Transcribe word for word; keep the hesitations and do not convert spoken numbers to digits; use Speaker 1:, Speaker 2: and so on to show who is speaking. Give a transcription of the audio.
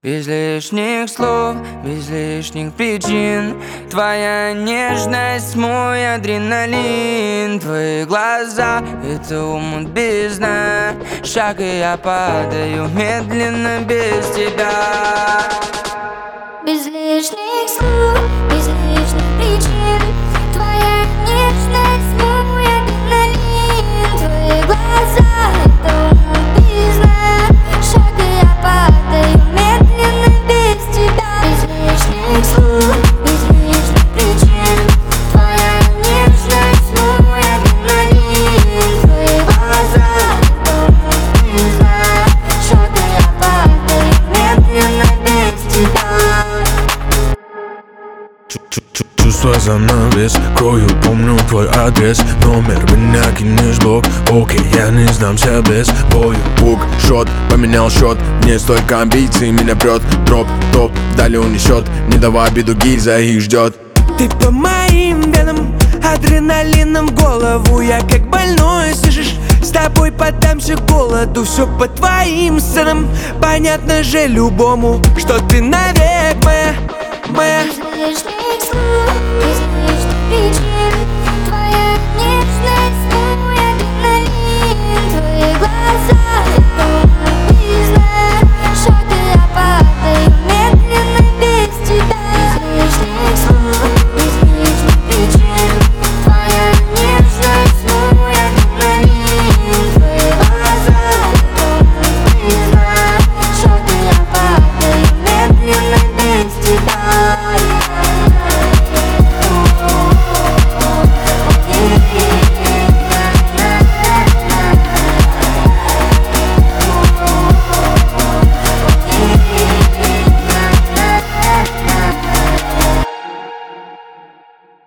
Speaker 1: Без лишних слов, без лишних причин. Твоя нежность, мой адреналин. Твои глаза — это омут без дна. Шаг, и я падаю медленно без тебя.
Speaker 2: Без лишних слов, без лишних причин. Твоя нежность, мой адреналин. Твои глаза — это омут без дна. Шаг, и я падаю медленно без тебя. Без лишних слов, без лишних причин. Твоя нежность, мой адреналин. Твои глаза — это омут без дна. Шаг, и я падаю медленно без тебя.
Speaker 3: Чувства за мной вес, крою, помню твой адрес. Номер, меня кинешь в блок, окей, я не сдамся без бою. Пук, шот, поменял счет, не столько амбиций, меня прет. Дроп, топ, дали унесет, не давай обиду, гильза их ждет.
Speaker 4: Ты по моим венам, адреналином в голову. Я как больной, слышишь, с тобой поддамся голоду. Все по твоим сценам, понятно же любому, что ты навек моя, моя.
Speaker 2: Без лишних слов, без лишних причин.